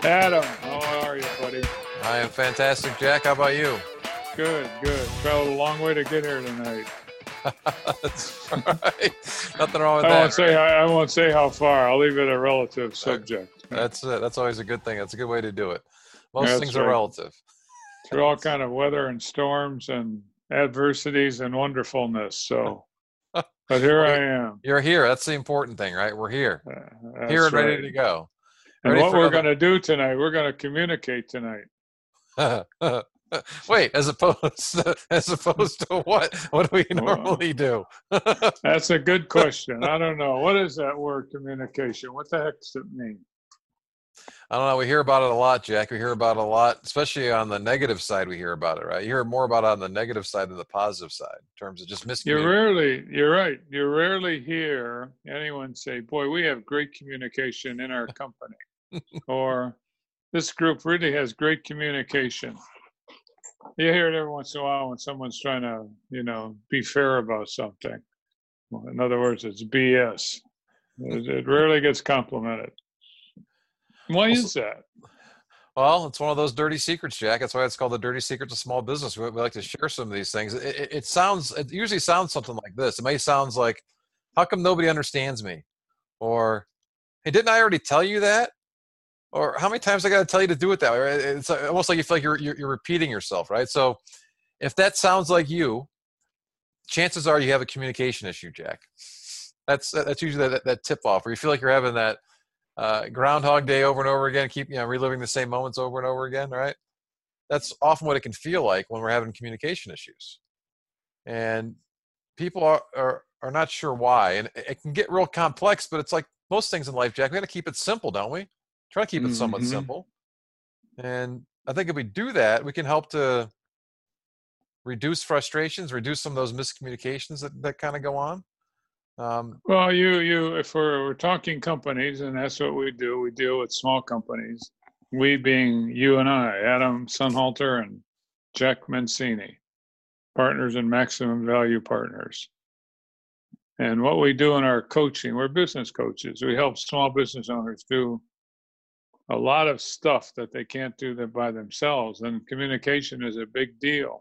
Adam, how are you, buddy? I am fantastic, Jack. How about you? Good, good. Traveled a long way to get here tonight. That's all right. Nothing wrong with I that, won't say right? I won't say how far. I'll leave it a relative Uh, subject. That's it. That's always a good thing. That's a good way to do it. Most That's things are right. relative. Through all kind of weather and storms and adversities and wonderfulness. So, but here Well, I am. you're here. That's the important thing, right? We're here, here That's and ready right. to go. And Ready what for we're going another. to do tonight, we're going to communicate tonight. Wait, as opposed to what? What do we Well, normally do? that's a good question. I don't know. What is that word communication? What the heck does it mean? I don't know. We hear about it a lot, Jack. We hear about it a lot, especially on the negative side. We hear about it, right? You hear more about it on the negative side than the positive side in terms of just miscommunication. You're right. You rarely hear anyone say, boy, we have great communication in our company, or this group really has great communication. You hear it every once in a while when someone's trying to, be fair about something. Well, in other words, it's BS. It rarely gets complimented. Why Also, is that? well, it's one of those dirty secrets, Jack. That's why it's called the dirty secrets of small business. We like to share some of these things. It usually sounds something like this. It may sound like, how come nobody understands me? Or, hey, didn't I already tell you that? Or how many times I got to tell you to do it that way? Right? It's almost like you feel like you're repeating yourself, right? So if that sounds like you, chances are you have a communication issue, Jack. That's usually that tip off where you feel like you're having that Groundhog Day over and over again, keep reliving the same moments over and over again, right? That's often what it can feel like when we're having communication issues, and people are not sure why, and it can get real complex. But it's like most things in life, Jack. We got to keep it simple, don't we? Try to keep it somewhat Hmm. simple, and I think if we do that, we can help to reduce frustrations, reduce some of those miscommunications that kind of go on. Um, Well, if we're talking companies, and that's what we deal with small companies. We being you and I, Adam Sunhalter and Jack Mancini, partners in Maximum Value Partners. And what we do in our coaching, we're business coaches. We help small business owners do a lot of stuff that they can't do that by themselves. And communication is a big deal.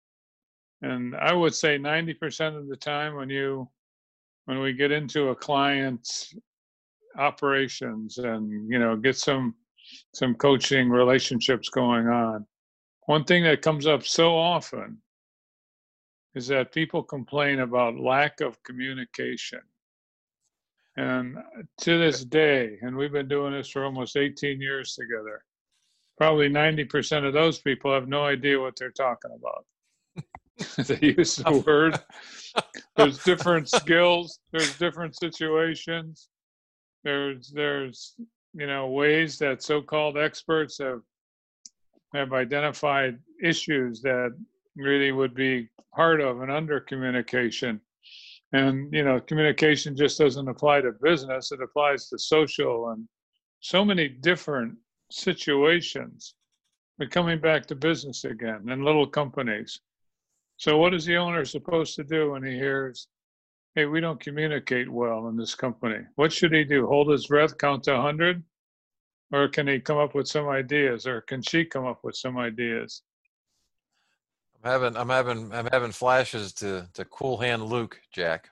And I would say 90% of the time when we get into a client's operations and get some coaching relationships going on, one thing that comes up so often is that people complain about lack of communication. And to this day, and we've been doing this for almost 18 years together, probably 90% of those people have no idea what they're talking about. They use the word. There's different skills, there's different situations, there's ways that so-called experts have identified issues that really would be part of an under communication. And communication just doesn't apply to business, it applies to social and so many different situations. But coming back to business again and little companies, so what is the owner supposed to do when he hears, hey, we don't communicate well in this company? What should he do? Hold his breath, count to 100? Or can he come up with some ideas, or can she come up with some ideas? I'm having flashes to Cool Hand Luke, Jack.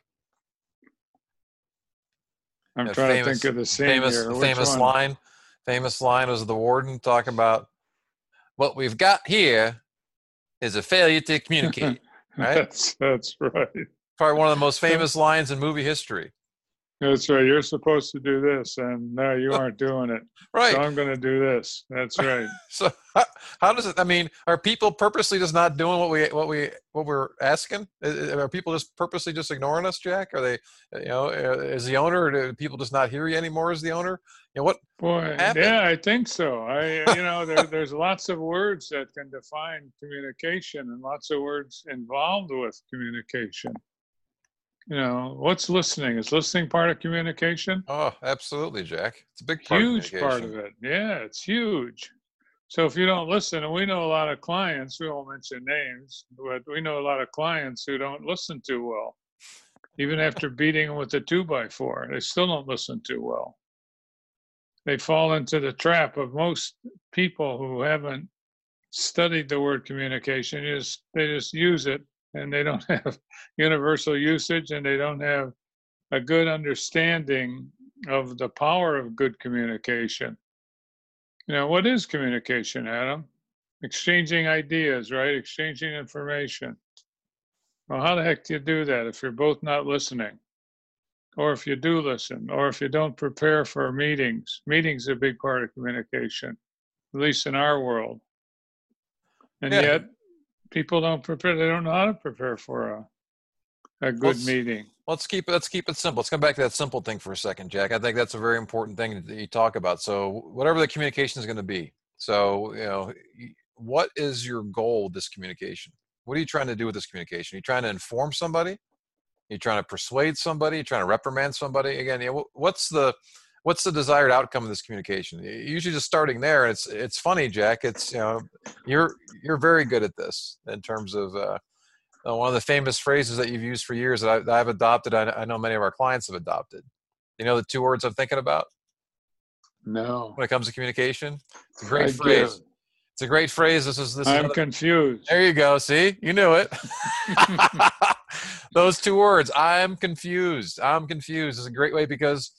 I'm That trying to think famous of the scene famous here. Which famous one? line. Famous line was the warden talking about what we've got here is a failure to communicate. Right? That's right. Probably one of the most famous lines in movie history. That's right. You're supposed to do this, and no, you aren't doing it. So Right. I'm going to do this. That's right. So how does it? I mean, are people purposely just not doing what we're asking? Are people just purposely just ignoring us, Jack? Are they, is the owner? Or do people just not hear you anymore as the owner? What Boy, happened? yeah, I think so. There's lots of words that can define communication and lots of words involved with communication. What's listening? Is listening part of communication? Oh, absolutely, Jack. It's a big part of Huge part communication. of it. Yeah, it's huge. So if you don't listen, and we know a lot of clients, we won't mention names, but we know a lot of clients who don't listen too well. Even after beating them with a 2x4, they still don't listen too well. they fall into the trap of most people who haven't studied the word communication. They just use it, and they don't have universal usage, and they don't have a good understanding of the power of good communication. What is communication, Adam? Exchanging ideas, right? Exchanging information. Well, how the heck do you do that if you're both not listening? Or if you do listen, or if you don't prepare for meetings? Meetings are a big part of communication, at least in our world. And Yeah. yet people don't prepare. They don't know how to prepare for a good meeting. Let's keep it simple. Let's come back to that simple thing for a second, Jack. I think that's a very important thing that you talk about. So whatever the communication is going to be. So, what is your goal with this communication? What are you trying to do with this communication? Are you trying to inform somebody? Are you trying to persuade somebody? Are you trying to reprimand somebody? Again, what's the desired outcome of this communication? Usually just starting there. And it's funny, Jack. It's, you're very good at this in terms of, one of the famous phrases that you've used for years that I've adopted. I know many of our clients have adopted. You know the two words I'm thinking about? No. When it comes to communication? It's a great phrase. It's a great phrase. I'm confused. There you go. See? You knew it. Those two words. I'm confused. I'm confused is a great way because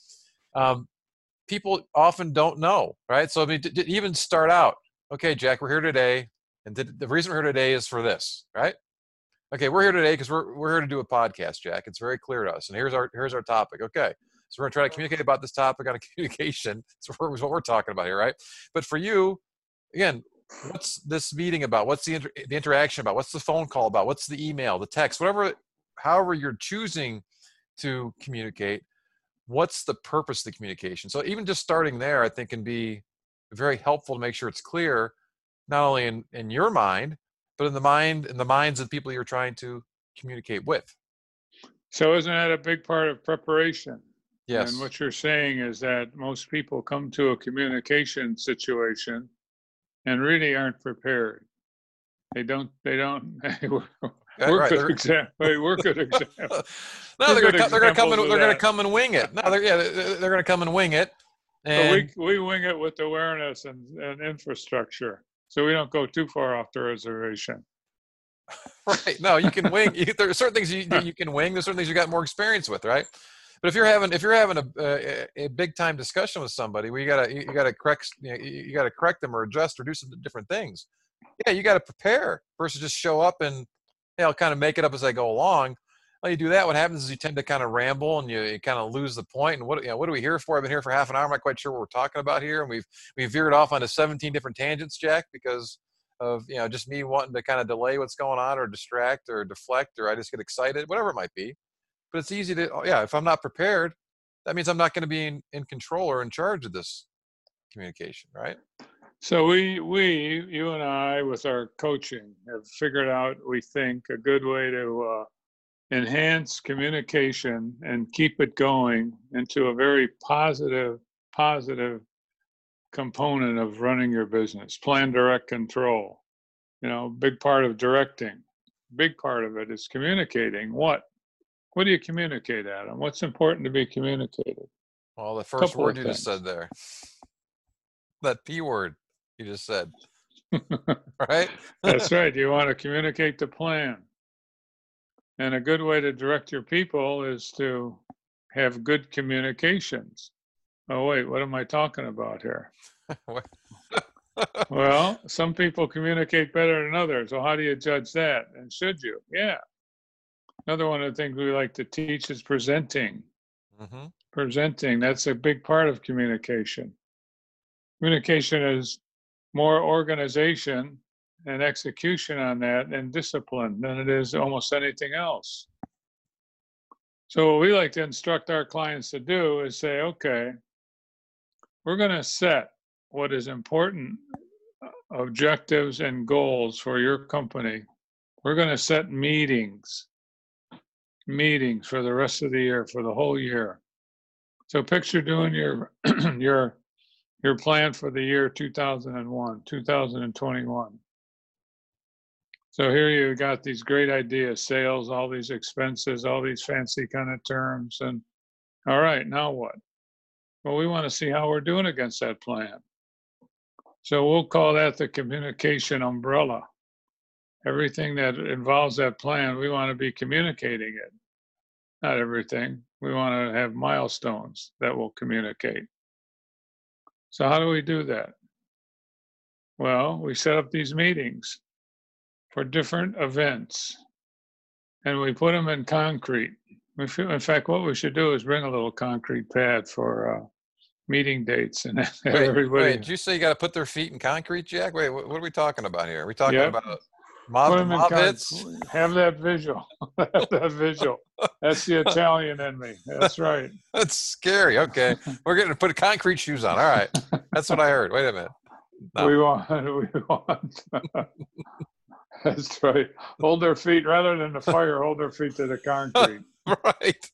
people often don't know, right? So I mean, to even start out, okay, Jack, we're here today. And the reason we're here today is for this, right? Okay, we're here today because we're here to do a podcast, Jack. It's very clear to us. And here's our topic. Okay, so we're going to try to communicate about this topic on a communication. That's what we're talking about here, right? But for you, again, what's this meeting about? What's the interaction about? What's the phone call about? What's the email, the text, however you're choosing to communicate, what's the purpose of the communication? So even just starting there, I think can be very helpful to make sure it's clear, not only in your mind, but in the minds of people you're trying to communicate with. So isn't that a big part of preparation? Yes. And what you're saying is that most people come to a communication situation and really aren't prepared. They don't. We're good example. We're good example. No, they're going to come and wing it. No, they're going to come and wing it. And we wing it with awareness and infrastructure. So we don't go too far off the reservation. Right. No, you can wing. There are certain things you can wing. There's certain things you got more experience with, right? But if you're having a big time discussion with somebody where you gotta correct them or adjust or do some different things, yeah, you got to prepare versus just show up and kind of make it up as I go along. Well, you do that, what happens is you tend to kind of ramble and you kind of lose the point. And what are we here for? I've been here for half an hour. I'm not quite sure what we're talking about here. And we've veered off onto 17 different tangents, Jack, because of, just me wanting to kind of delay what's going on or distract or deflect, or I just get excited, whatever it might be. But it's easy to, if I'm not prepared, that means I'm not going to be in control or in charge of this communication, right? So you and I, with our coaching, have figured out, we think, a good way to enhance communication and keep it going into a very positive component of running your business. Plan, direct, control. Big part of directing. Big part of it is communicating. What do you communicate, Adam? What's important to be communicated? Well, the first word you just said there, that P word you just said, right? That's right. You want to communicate the plan. And a good way to direct your people is to have good communications. Oh, wait, what am I talking about here? Well, some people communicate better than others. So how do you judge that? And should you? Yeah. Another one of the things we like to teach is presenting. Mm-hmm. Presenting, that's a big part of communication. Communication is more organization and execution on that and discipline than it is almost anything else. So what we like to instruct our clients to do is say, okay, we're going to set what is important objectives and goals for your company. We're going to set meetings for the rest of the year, for the whole year. So picture doing your your plan for the year 2021. So here you got these great ideas, sales, all these expenses, all these fancy kind of terms. And all right, now what? Well, we want to see how we're doing against that plan. So we'll call that the communication umbrella. Everything that involves that plan, we want to be communicating it. Not everything. We want to have milestones that will communicate. So how do we do that? Well, we set up these meetings for different events and we put them in concrete. In fact, what we should do is bring a little concrete pad for meeting dates and have everybody. Did you say you got to put their feet in concrete, Jack? Wait, what are we talking about here? Are we talking Yep. about Put mob them in hits? Have that visual. Have that visual. That's the Italian in me. That's right. That's scary. Okay. We're going to put concrete shoes on. All right. That's what I heard. Wait a minute. No. We want. That's right. Hold their feet rather than the fire. Hold their feet to the concrete. Right.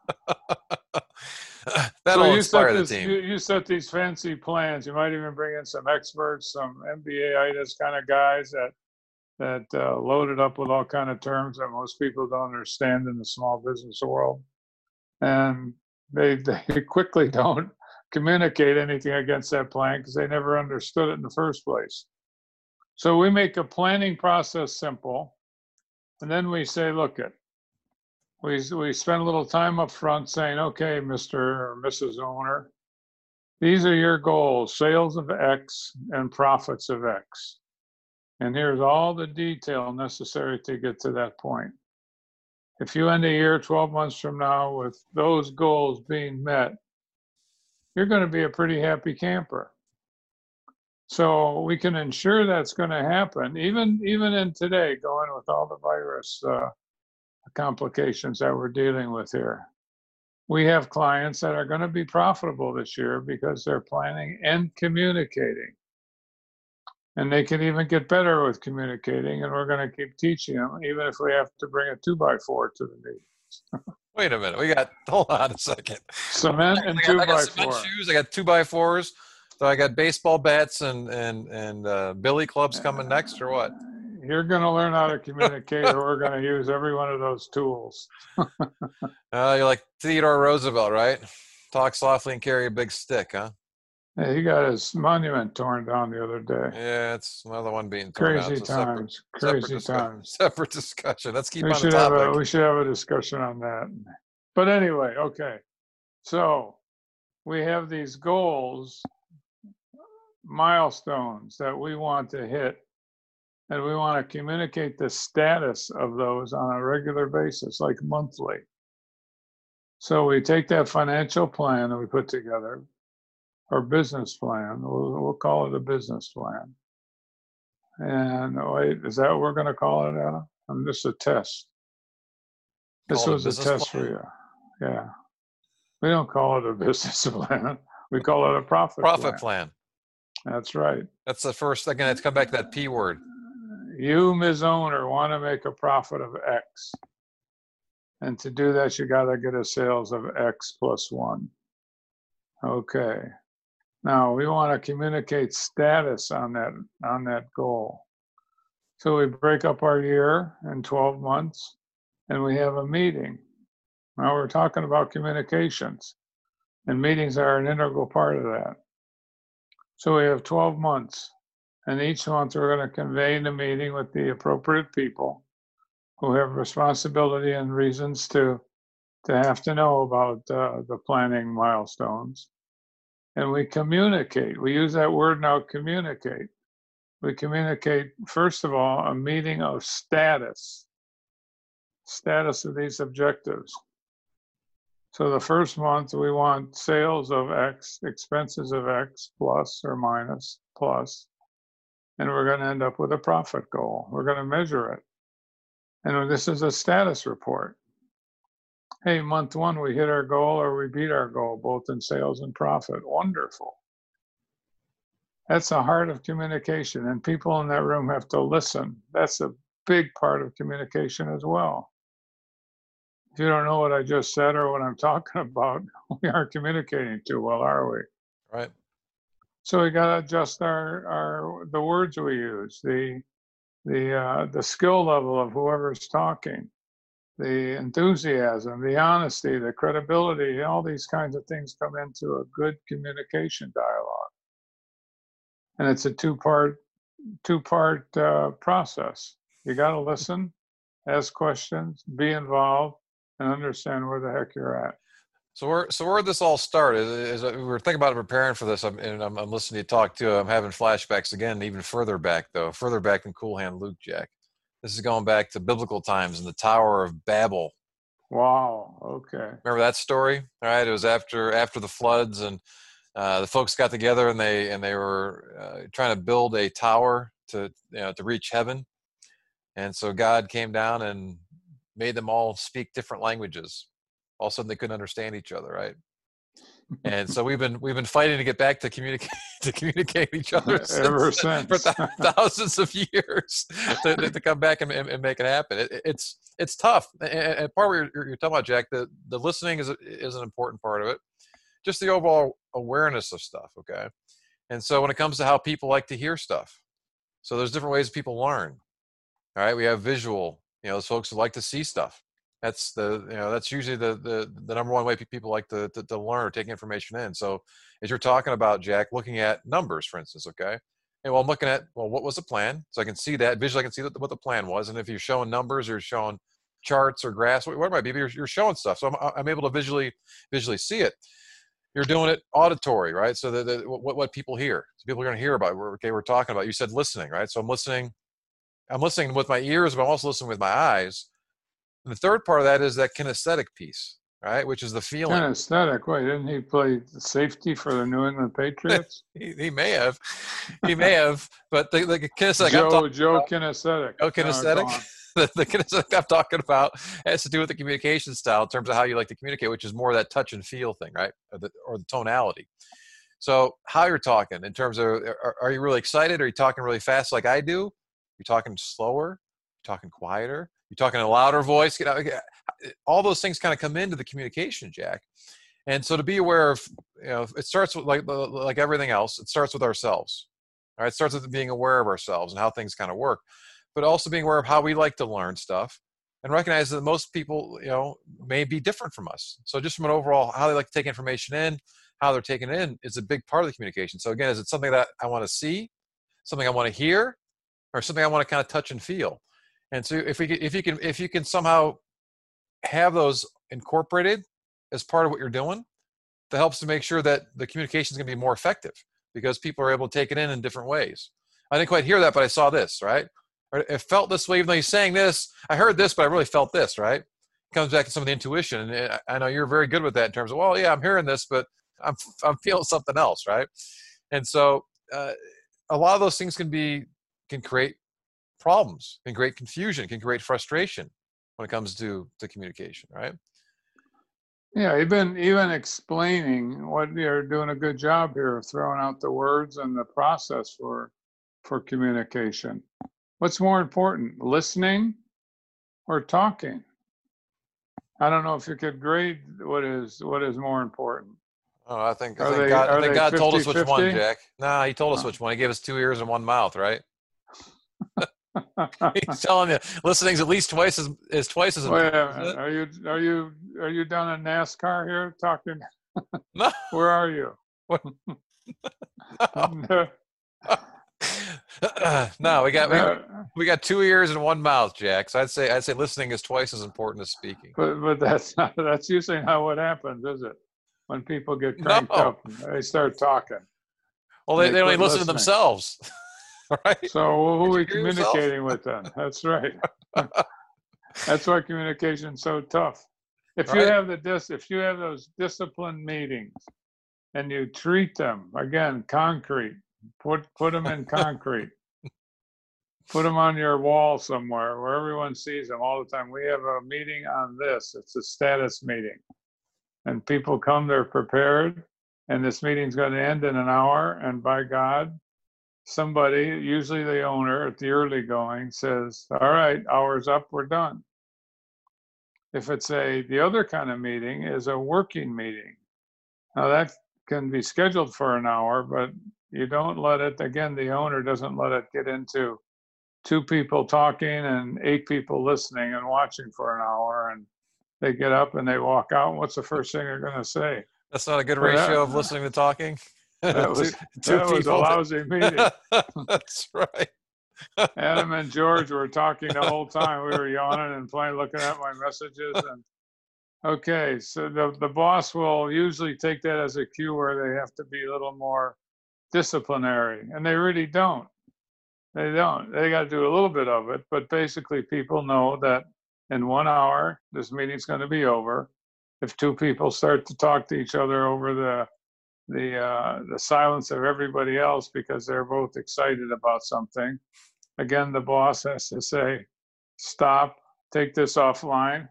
That'll inspire the team. You set these fancy plans. You might even bring in some experts, some MBA-itis kind of guys that loaded up with all kind of terms that most people don't understand in the small business world, and they quickly don't communicate anything against that plan because they never understood it in the first place. So we make a planning process simple, and then we say, look it. We spend a little time up front saying, okay, Mr. or Mrs. Owner, these are your goals, sales of X and profits of X. And here's all the detail necessary to get to that point. If you end a year 12 months from now with those goals being met, you're going to be a pretty happy camper. So we can ensure that's going to happen, even in today, going with all the virus complications that we're dealing with here. We have clients that are going to be profitable this year because they're planning and communicating. And they can even get better with communicating, and we're going to keep teaching them, even if we have to bring a 2x4 to the meetings. Wait a minute. Hold on a second. Cement and 2x4. I got cement shoes. I got 2x4s. So I got baseball bats and billy clubs coming next, or what? You're going to learn how to communicate, or we're going to use every one of those tools. You're like Theodore Roosevelt, right? Talk softly and carry a big stick, huh? Yeah, he got his monument torn down the other day. Yeah, it's another one being torn out. Crazy times. Crazy times. Separate discussion. Let's keep on the topic. We should have a discussion on that. But anyway, okay. So we have these goals, milestones that we want to hit, and we want to communicate the status of those on a regular basis, like monthly. So we take that financial plan that we put together, or business plan, we'll call it a business plan. And wait, is that what we're going to call it, Adam? This is a test. This was a test for you. Yeah. We don't call it a business plan. We call it a profit plan. That's right. That's the first. Again, let's come back to that P word. You, Ms. Owner, want to make a profit of X. And to do that, you got to get a sales of X plus 1. Okay. Now we want to communicate status on that goal. So we break up our year in 12 months and we have a meeting. Now we're talking about communications, and meetings are an integral part of that. So we have 12 months, and each month we're going to convene a meeting with the appropriate people who have responsibility and reasons to have to know about the planning milestones. And we communicate. We use that word now, communicate. We communicate, first of all, a meeting of status of these objectives. So the first month, we want sales of X, expenses of X, plus or minus, plus. And we're going to end up with a profit goal. We're going to measure it. And this is a status report. Hey, month 1, we hit our goal or we beat our goal, both in sales and profit. Wonderful. That's the heart of communication, and people in that room have to listen. That's a big part of communication as well. If you don't know what I just said or what I'm talking about, we aren't communicating too well, are we? Right. So we got to adjust the words we use, the skill level of whoever's talking. the enthusiasm, the honesty, the credibility, all these kinds of things come into a good communication dialogue. And it's a two-part process. You got to listen, ask questions, be involved, and understand where the heck you're at. So where this all started is we were thinking about preparing for this, and I'm listening to you talk too. I'm having flashbacks again, even further back though, further back than Cool Hand Luke, Jack. This is going back to biblical times and the Tower of Babel. Wow. Okay. Remember that story? All right, it was after the floods, and the folks got together and they were trying to build a tower to reach heaven, and so God came down and made them all speak different languages. All of a sudden, they couldn't understand each other, right? And so we've been fighting to get back to communicate each other ever since for thousands of years to come back and make it happen. It's tough, and part of what you're talking about, Jack, the listening is an important part of it. Just the overall awareness of stuff, okay? And so when it comes to how people like to hear stuff, so there's different ways people learn. All right, we have visual. Those folks who like to see stuff. That's that's usually the number one way people like to learn or take information in. So as you're talking about, Jack, looking at numbers, for instance, okay? And I'm looking at, what was the plan? So I can see that visually, I can see what the plan was. And if you're showing numbers or you're showing charts or graphs, what it might be, you're showing stuff. So I'm able to visually see it. You're doing it auditory, right? So what people hear. So people are going to hear about. We're talking about. You said listening, right? So I'm listening with my ears, but I'm also listening with my eyes. And the third part of that is that kinesthetic piece, right? Which is the feeling. Kinesthetic. Wait, didn't he play safety for the New England Patriots? he may have, but the kinesthetic. Joe Kinesthetic. Oh, kinesthetic. The kinesthetic I'm talking about has to do with the communication style in terms of how you like to communicate, which is more of that touch and feel thing, right? Or the tonality. So how you're talking in terms of, are you really excited? Are you talking really fast like I do? You're talking slower? You're talking quieter? You're talking in a louder voice? All those things kind of come into the communication, Jack. And so to be aware of, it starts with like everything else. It starts with ourselves. All right, it starts with being aware of ourselves and how things kind of work, but also being aware of how we like to learn stuff and recognize that most people, may be different from us. So just from an overall, how they like to take information in, how they're taking it in is a big part of the communication. So again, is it something that I want to see, something I want to hear, or something I want to kind of touch and feel? And so if you can somehow have those incorporated as part of what you're doing, that helps to make sure that the communication is going to be more effective because people are able to take it in different ways. I didn't quite hear that, but I saw this, right? Or it felt this way, even though he's saying this. I heard this, but I really felt this, right? It comes back to some of the intuition. And I know you're very good with that in terms of, well, yeah, I'm hearing this, but I'm feeling something else, right? And so a lot of those things can create problems, can create confusion, can create frustration when it comes to communication, right? Yeah, even explaining what you're doing a good job here of throwing out the words and the process for communication. What's more important, listening or talking? I don't know if you could grade what is more important. Oh, I think God told us which one, Jack. Nah, he told us which one. He gave us 2 ears and 1 mouth, right? He's telling you listening's at least twice as important. Wait a minute. Are you down in NASCAR here talking? No. Where are you? No, we got 2 ears and 1 mouth, Jack. So I'd say listening is twice as important as speaking. But that's usually not what happens, is it? When people get cranked up, they start talking. Well, they only listen to themselves. Right? So who are we communicating with then? That's right. That's why communication's so tough. If you have those disciplined meetings and you treat them, again, concrete, put them in concrete. Put them on your wall somewhere where everyone sees them all the time. We have a meeting on this. It's a status meeting. And people come, they're prepared, and this meeting's going to end in an hour, and by God, somebody, usually the owner at the early going, says, all right, hour's up, we're done. If it's the other kind of meeting is a working meeting. Now that can be scheduled for an hour, but you don't let it, again, the owner doesn't let it get into 2 people talking and 8 people listening and watching for an hour, and they get up and they walk out. What's the first thing they're going to say? That's not a good Well, ratio of listening to talking. that two, was two that was a people. lousy meeting. That's right. Adam and George were talking the whole time. We were yawning and playing, looking at my messages. And okay, so the boss will usually take that as a cue where they have to be a little more disciplinary, and they really don't. They don't. They got to do a little bit of it, but basically, people know that in 1 hour this meeting's going to be over. If 2 people start to talk to each other over the silence of everybody else because they're both excited about something, again, the boss has to say, "Stop. Take this offline."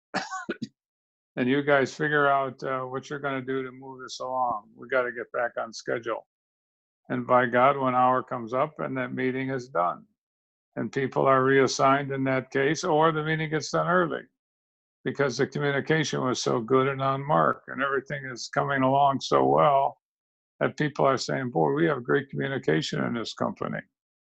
And you guys figure out what you're going to do to move this along. We got to get back on schedule. And by God, 1 hour comes up and that meeting is done. And people are reassigned in that case, or the meeting gets done early because the communication was so good and on mark and everything is coming along so well that people are saying, boy, we have great communication in this company.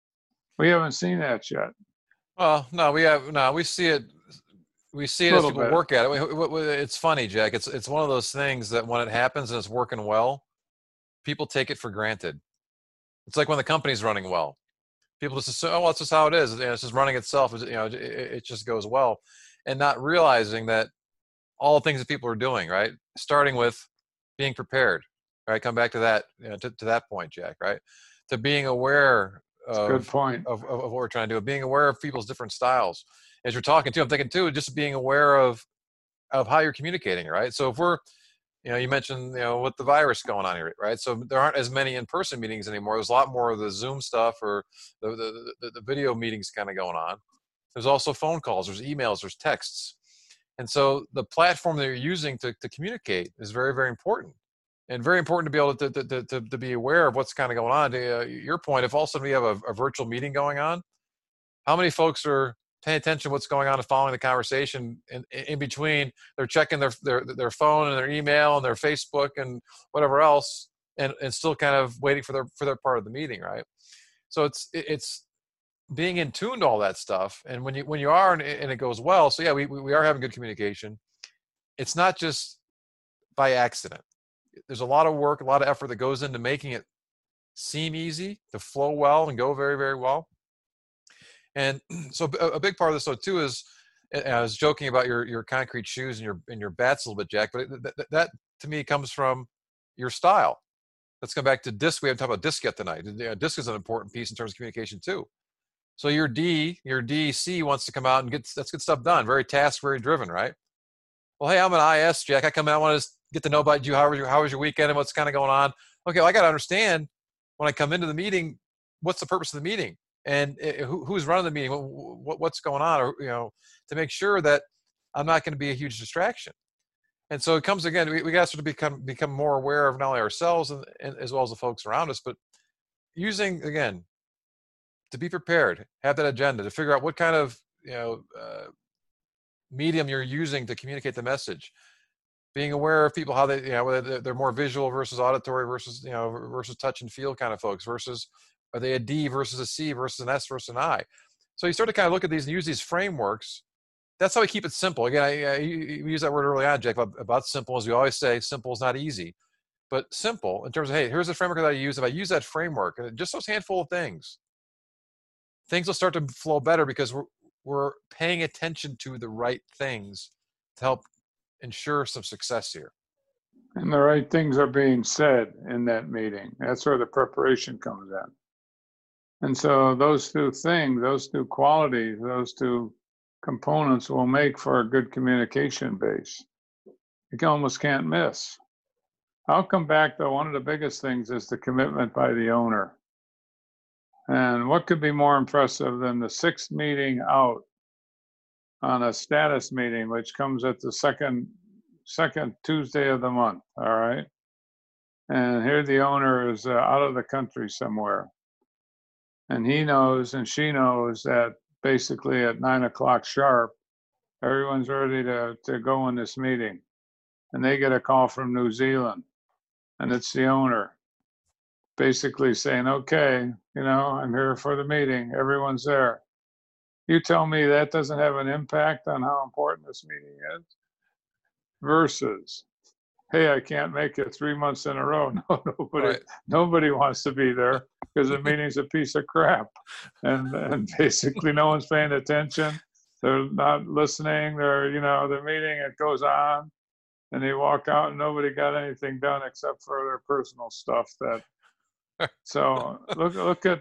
We haven't seen that yet. Well, no, we see it. We see it as people work at it. It's funny, Jack. It's one of those things that when it happens and it's working well, people take it for granted. It's like when the company's running well, people just assume, oh, well, that's just how it is. It's just running itself. It just goes well, and not realizing that all the things that people are doing, right? Starting with being prepared, right? Come back to that, to that point, Jack, right? To being aware good point. Of what we're trying to do, being aware of people's different styles. As you're talking to, I'm thinking too, just being aware of how you're communicating, right? So if we're, you mentioned, with the virus going on here, right? So there aren't as many in-person meetings anymore. There's a lot more of the Zoom stuff or the video meetings kind of going on. There's also phone calls, there's emails, there's texts. And so the platform that you're using to communicate is very, very important. And very important to be able to be aware of what's kind of going on. To your point, if all of a sudden we have a virtual meeting going on, how many folks are paying attention to what's going on and following the conversation in between? They're checking their phone and their email and their Facebook and whatever else, and still kind of waiting for their part of the meeting, right? So it's being in tune to all that stuff. And when you are and it goes well, so yeah, we are having good communication. It's not just by accident. There's a lot of work, a lot of effort that goes into making it seem easy, to flow well and go very, very well. And so a big part of this though too is, I was joking about your concrete shoes and your bats a little bit, Jack, but that to me comes from your style. Let's come back to DISC. We haven't talked about DISC yet tonight. DISC is an important piece in terms of communication too. So your DC wants to come out and let's get stuff done. Very task, very driven, right? Well, hey, I'm an IS, Jack. I come out, I want to get to know about you. How was your weekend and what's kind of going on? Okay, well, I got to understand when I come into the meeting, what's the purpose of the meeting and who's running the meeting, what's going on, or to make sure that I'm not going to be a huge distraction. And so it comes again. We got to sort of become more aware of not only ourselves and as well as the folks around us, but using again to be prepared, have that agenda to figure out what kind of medium you're using to communicate the message. Being aware of people, how they, whether they're more visual versus auditory versus, versus touch and feel kind of folks, versus are they a D versus a C versus an S versus an I? So you start to kind of look at these and use these frameworks. That's how we keep it simple. Again, we use that word early on, Jack, about simple. As we always say, simple is not easy, but simple in terms of, hey, here's the framework that I use. If I use that framework, and just those handful of things will start to flow better because we're paying attention to the right things to help ensure some success here. And the right things are being said in that meeting. That's where the preparation comes in. And so those two things, those two qualities, those two components will make for a good communication base. You almost can't miss. I'll come back though, one of the biggest things is the commitment by the owner. And what could be more impressive than the 6th meeting out on a status meeting, which comes at the second Tuesday of the month, all right? And here the owner is out of the country somewhere. And he knows and she knows that basically at 9 o'clock sharp, everyone's ready to go in this meeting. And they get a call from New Zealand, and it's the owner basically saying, okay, I'm here for the meeting. Everyone's there. You tell me that doesn't have an impact on how important this meeting is versus, hey, I can't make it 3 months in a row. No, Right. nobody wants to be there because the meeting's a piece of crap. And basically no one's paying attention. They're not listening. The meeting, it goes on and they walk out and nobody got anything done except for their personal stuff so look at,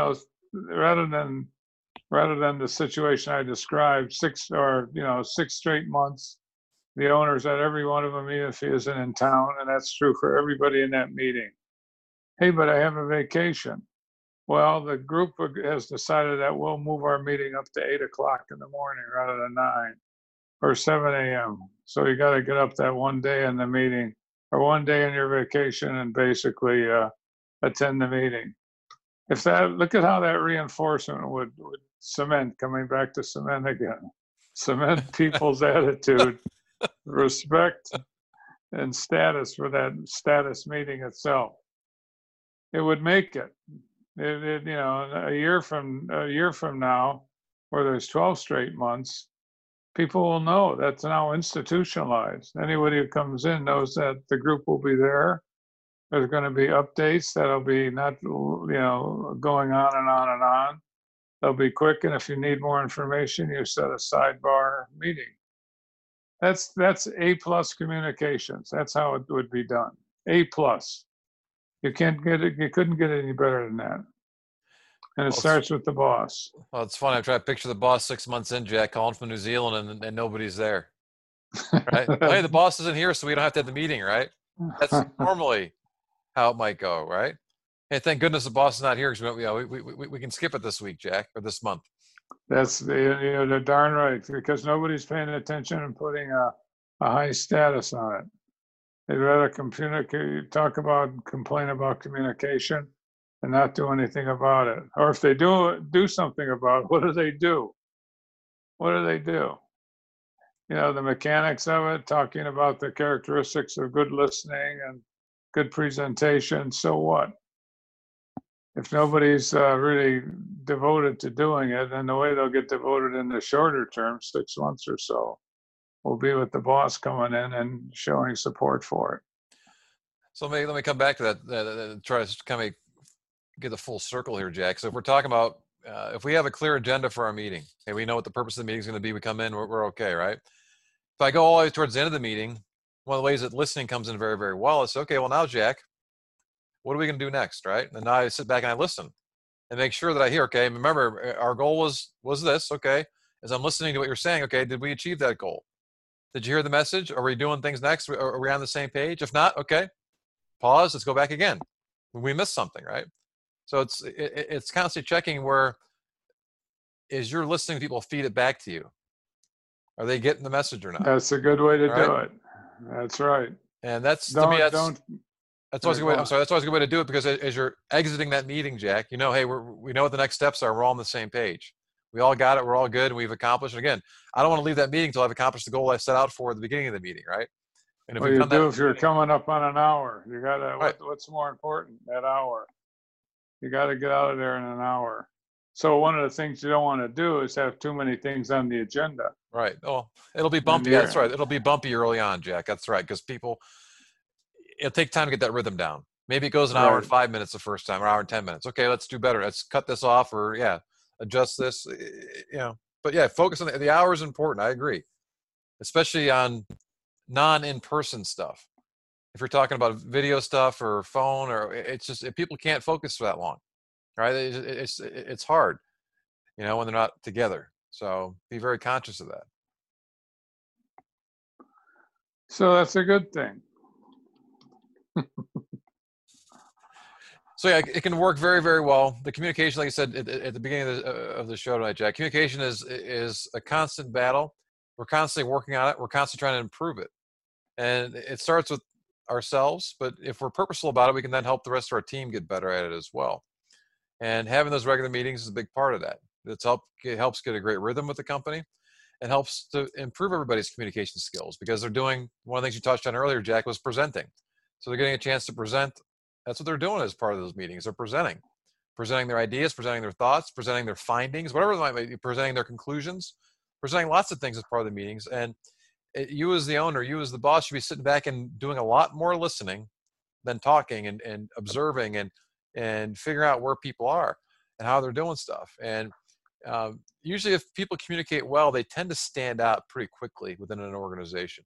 rather than the situation I described, 6 straight months, the owners at every one of them, even if he isn't in town, and that's true for everybody in that meeting. Hey, but I have a vacation. Well, the group has decided that we'll move our meeting up to 8 o'clock in the morning rather than 9 or 7 a.m. So you got to get up that one day in the meeting or one day in your vacation and basically attend the meeting. Look at how that reinforcement would cement, coming back to cement again, cement people's attitude, respect, and status for that status meeting itself. It would make it. A year from now, where there's 12 straight months, people will know that's now institutionalized. Anybody who comes in knows that the group will be there. There's going to be updates that'll be not, going on and on and on. They'll be quick, and if you need more information, you set a sidebar meeting. That's A+ communications. That's how it would be done. A+. You can't get it. You couldn't get any better than that. And it starts with the boss. Well, it's funny. I try to picture the boss 6 months in, Jack, calling from New Zealand, and nobody's there. Right? Hey, the boss isn't here, so we don't have to have the meeting, right? That's normally how it might go, right? Hey, thank goodness the boss is not here because we can skip it this week, Jack, or this month. That's they're darn right, because nobody's paying attention and putting a high status on it. They'd rather complain about communication and not do anything about it. Or if they do something about it, what do they do? What do they do? The mechanics of it, talking about the characteristics of good listening and good presentation. So what? If nobody's really devoted to doing it, then the way they'll get devoted in the shorter term, 6 months or so, will be with the boss coming in and showing support for it. So let me come back to that, try to kind of get the full circle here, Jack. So if we're talking about, if we have a clear agenda for our meeting, and we know what the purpose of the meeting is going to be, we come in, we're okay, right? If I go all the way towards the end of the meeting, one of the ways that listening comes in very, very well is, okay, well now, Jack, what are we going to do next, right? And now I sit back and I listen and make sure that I hear, okay, remember our goal was this, okay? As I'm listening to what you're saying, okay, did we achieve that goal? Did you hear the message? Are we doing things next? Are we on the same page? If not, okay, pause, let's go back again. We missed something, right? So it's constantly checking where is you're listening to people feed it back to you. Are they getting the message or not? That's a good way to do it. That's right. And that's always a good way. I'm sorry. That's always a good way to do it, because as you're exiting that meeting, Jack, hey, we know what the next steps are. We're all on the same page. We all got it. We're all good, and we've accomplished it. Again, I don't want to leave that meeting until I've accomplished the goal I set out for at the beginning of the meeting, right? And if you're coming up on an hour, you gotta. What's more important? That hour. You got to get out of there in an hour. So one of the things you don't want to do is have too many things on the agenda. Right. Oh, it'll be bumpy. That's right. It'll be bumpy early on, Jack. That's right. Because it'll take time to get that rhythm down. Maybe it goes an hour and 5 minutes the first time, or hour and 10 minutes. Okay, let's do better. Let's cut this off, or adjust this. But focus on the hour is important. I agree, especially on non-in-person stuff. If you're talking about video stuff or phone, or it's just, if people can't focus for that long, right? It's hard, when they're not together. So be very conscious of that. So that's a good thing. So it can work very, very well. The communication, like I said at the beginning of the show tonight, Jack, communication is a constant battle. We're constantly working on it. We're constantly trying to improve it. And it starts with ourselves, but if we're purposeful about it, we can then help the rest of our team get better at it as well. And having those regular meetings is a big part of that. It helps get a great rhythm with the company. It helps to improve everybody's communication skills, because they're doing, one of the things you touched on earlier, Jack, was presenting. So they're getting a chance to present. That's what they're doing as part of those meetings. They're presenting. presenting their ideas, presenting their thoughts, presenting their findings, whatever it might be, presenting their conclusions, presenting lots of things as part of the meetings. And you as the owner, you as the boss should be sitting back and doing a lot more listening than talking, and observing and figuring out where people are and how they're doing stuff. And usually if people communicate well, they tend to stand out pretty quickly within an organization.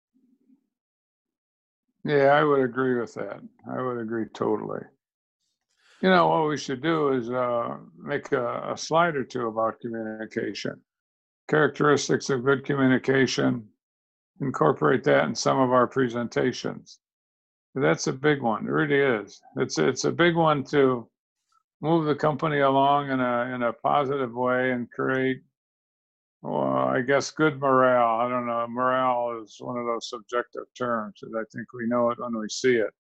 Yeah, I would agree with that. I would agree totally. You know, what we should do is make a slide or two about communication. Characteristics of good communication, incorporate that in some of our presentations. That's a big one. It really is. It's a big one to move the company along in a positive way and create, well, I guess, good morale. I don't know. Morale is one of those subjective terms, and I think we know it when we see it.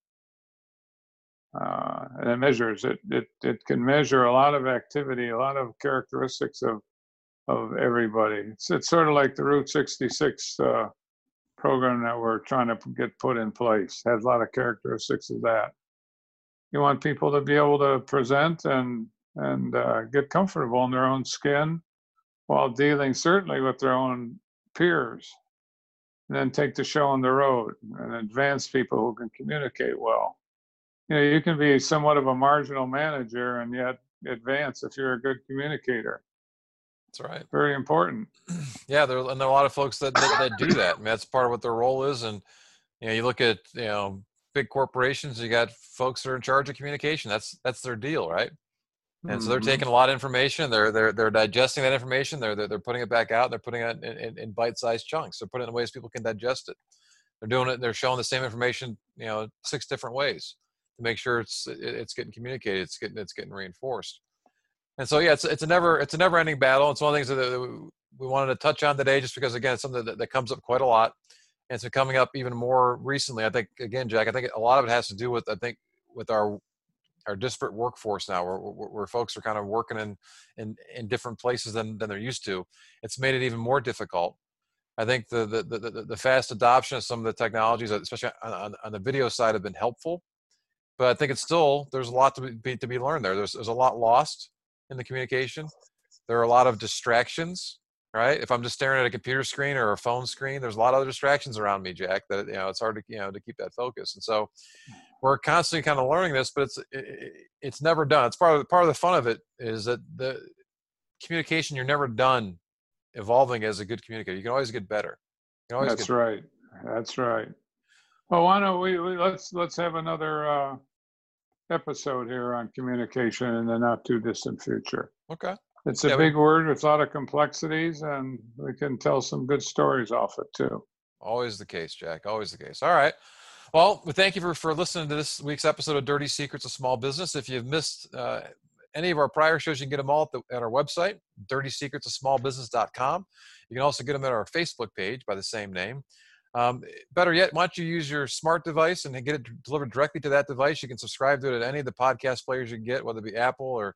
And it measures it. It can measure a lot of activity, a lot of characteristics of everybody. It's sort of like the Route 66 program that we're trying to get put in place. Has a lot of characteristics of that. You want people to be able to present and get comfortable in their own skin while dealing certainly with their own peers, and then take the show on the road and advance people who can communicate well. You know, you can be somewhat of a marginal manager and yet advance if you're a good communicator. That's right. Very important. Yeah, there are a lot of folks that do that. I mean, that's part of what their role is. And you look at big corporations. You got folks that are in charge of communication. That's their deal, right? And so they're taking a lot of information. They're digesting that information. They're putting it back out. They're putting it in bite-sized chunks. They're putting it in ways people can digest it. They're doing it. They're showing the same information, 6 different ways to make sure it's getting communicated. It's getting reinforced. And so, yeah, it's a never-ending battle. It's one of the things that we wanted to touch on today, just because, again, it's something that comes up quite a lot, and it's been coming up even more recently. I think, again, Jack, I think a lot of it has to do with our disparate workforce now, where folks are kind of working in different places than they're used to. It's made it even more difficult. I think the fast adoption of some of the technologies, especially on the video side, have been helpful, but I think there's a lot to be learned there. There's a lot lost in the communication. There are a lot of distractions, right? If I'm just staring at a computer screen or a phone screen, there's a lot of other distractions around me, Jack, that it's hard to keep that focus. And so we're constantly kind of learning this, but it's never done. It's part of the fun of it is that the communication, you're never done evolving as a good communicator. You can always get better. That's right. Well, why don't we let's have another episode here on communication in the not too distant future. Okay. It's a big word with a lot of complexities, and we can tell some good stories off it too. Always the case, Jack. Always the case. All right. Well, we thank you for listening to this week's episode of Dirty Secrets of Small Business. If you've missed any of our prior shows, you can get them all at our website, dirtysecretsofsmallbusiness.com. You can also get them at our Facebook page by the same name. Better yet, why don't you use your smart device and get it delivered directly to that device? You can subscribe to it at any of the podcast players you can get, whether it be Apple or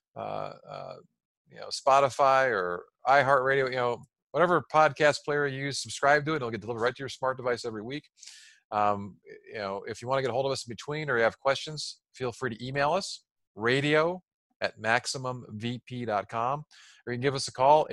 Spotify or iHeartRadio. Whatever podcast player you use, subscribe to it. It'll get delivered right to your smart device every week. If you want to get a hold of us in between or you have questions, feel free to email us, radio@maximumvp.com, or you can give us a call,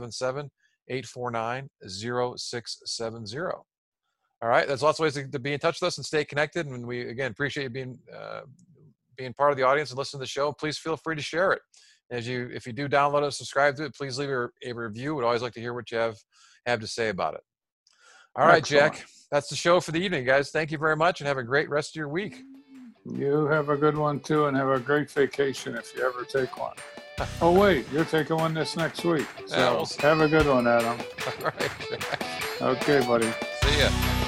877-849-0670. All right. There's lots of ways to be in touch with us and stay connected. And we, again, appreciate you being part of the audience and listening to the show. Please feel free to share it. If you do download it, subscribe to it, please leave a review. We'd always like to hear what you have to say about it. All right, Excellent. Jack, that's the show for the evening, guys. Thank you very much and have a great rest of your week. You have a good one too, and have a great vacation if you ever take one. Oh, wait, you're taking one this next week. So have a good one, Adam. All right, Jack. Okay, buddy. See ya.